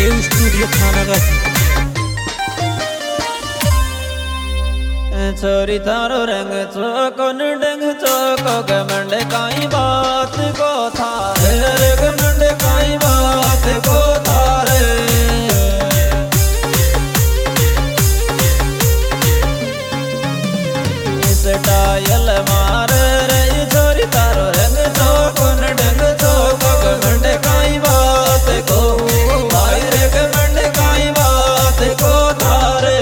देव studio थानागाची। छोरी थारो रंग चोको डंग चोको घमंड काई बात को थारे घमंड काई बात को थारे स्टाइल मारे रे छोरी थारो रंग चोको डंग चोको घमंड काई बात को भाई रे घमंड काई बात को थारे।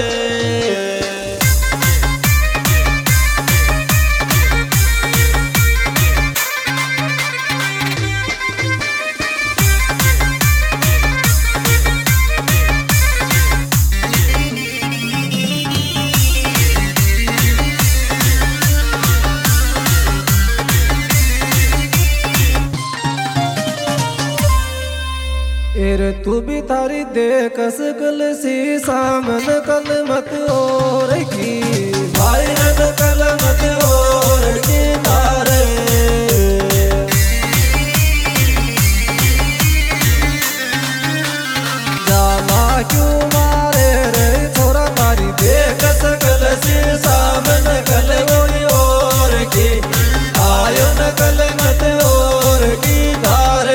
एर तू भी थारी देख सकल सी सामन कल मत और की भाई रंग कल मत और की तारे जाला क्यों मारे रे थोड़ा तारी देख सकल सी सामन कल कोई और की आयो न कल मत और की तारे।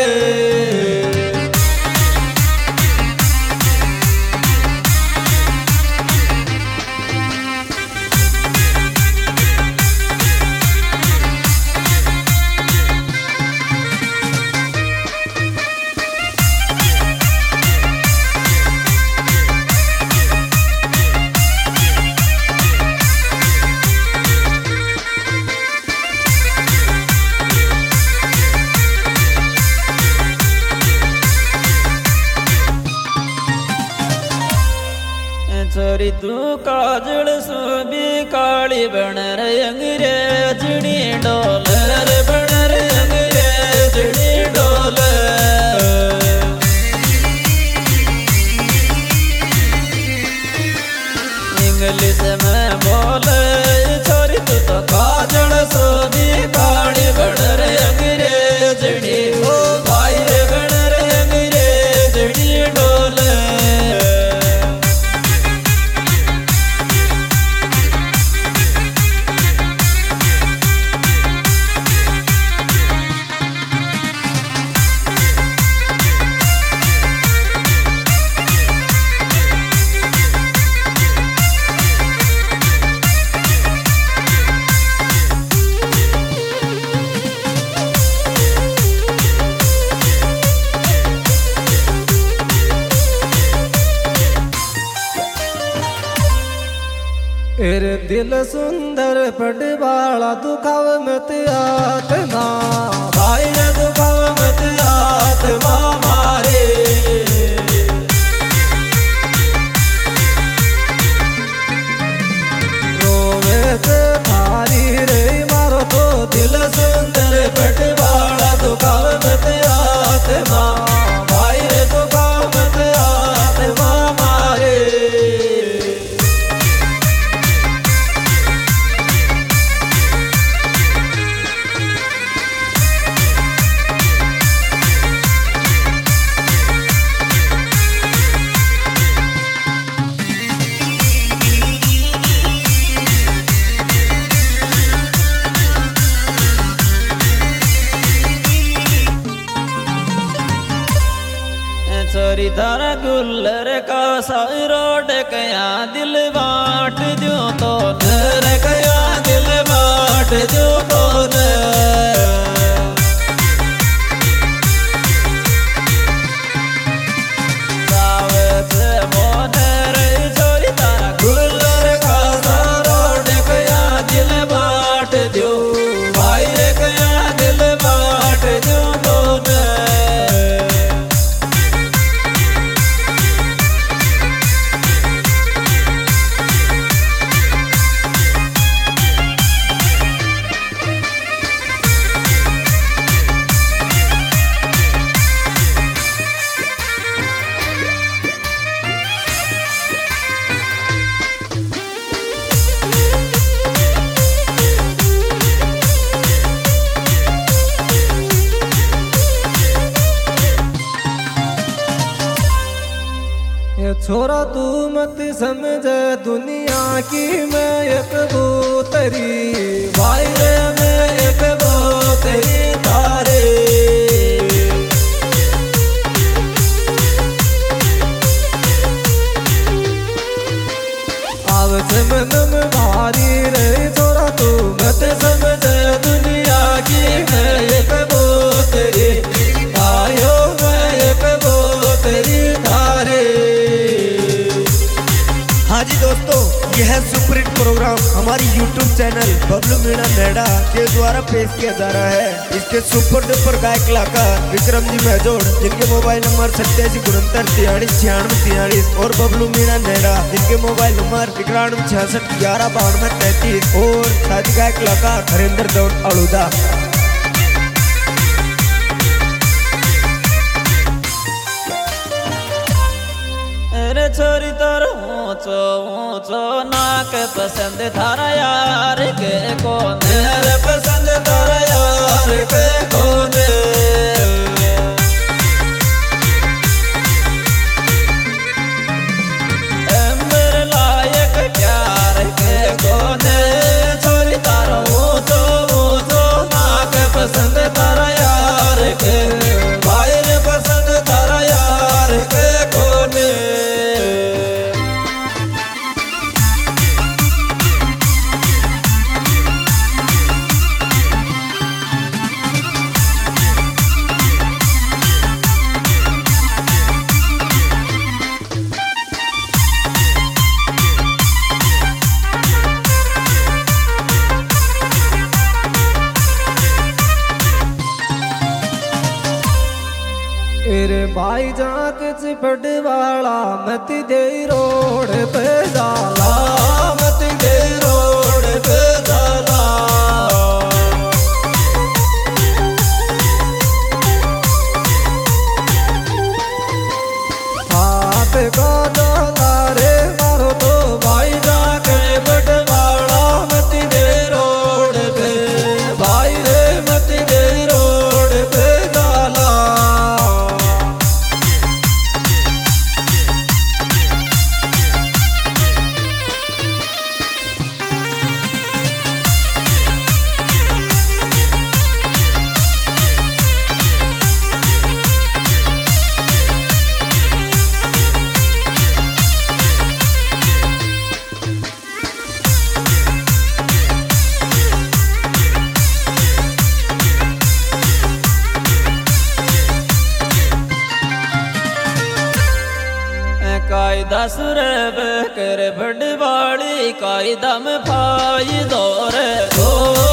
छोरी तू काजल सुबी काली बन रे अंग्रेजनी डोल रे बन रे अंग्रेजनी डोल इंग्लिश में बोले छोरी तू तो काजल सुबी काली बन रे अंग्रेजनी ओ भाई रे बन रे अंग्रेजनी डोल। एर दिल सुंदर पटवाला दुखाव मत आत्मा भाई रे दुखाव मत आत्मा मारे रोवे से थारी रे मारो तो दिल सुंदर पटवाला दुखाव मत आत्मा भाई रे दुखाव मत आत्मा मारे। छोरी थारा गुल्लर का रोड कया दिल बाट जो तो नर कया दिल बाट जो तो छोरी तारा गुल्लर का रोड कया दिल बाट जो भाई रे कया दिल बाट जो तो छोरा तू मत समझ दुनिया की मैं एक कबूतरी, भाई रे मैं एक कबूतरी तारे। आवत मन में भारी रे छोरा तू मत समझ दुनिया की मैं एक कबूतरी, आयो मैं एक कबूतरी तारे। हाँ जी दोस्तों, यह सुपर हिट प्रोग्राम हमारी YouTube चैनल बबलू मीणा नेड़ा के द्वारा पेश किया जा रहा है। इसके सुपर डुपर गायक कलाकार विक्रम जी मेहजोड़, जिनके मोबाइल नंबर 8769439643 और बबलू मीणा नेड़ा, जिनके मोबाइल नंबर 9166119233 और साथी गायक कलाकार हरिंदर दौड़ अड़ूदा। अरे छोरी तोर ऊंचो ऊंचो नाक पसंद थारा यार के कौन, अरे पसंद थारा यार के कौन। मेरे लायक प्यार के कौन, छोरी तारा ऊंचो ऊंचो नाक पसंद थारा यार के, भाई रे पसंद थारा यार के कौन। तेरे भाई जाक चिपट वाला मत दे रोड पे जाला, मत दे रोड पे जाला। हाथ का जाला रे मारो तो भाई जाके बटवाड़ा मत दे रोड पे, भाई रे मत दे रोड पे जाला। कायदा सुरब कर बड़वाड़ी कायदा में फाई दौरे दो।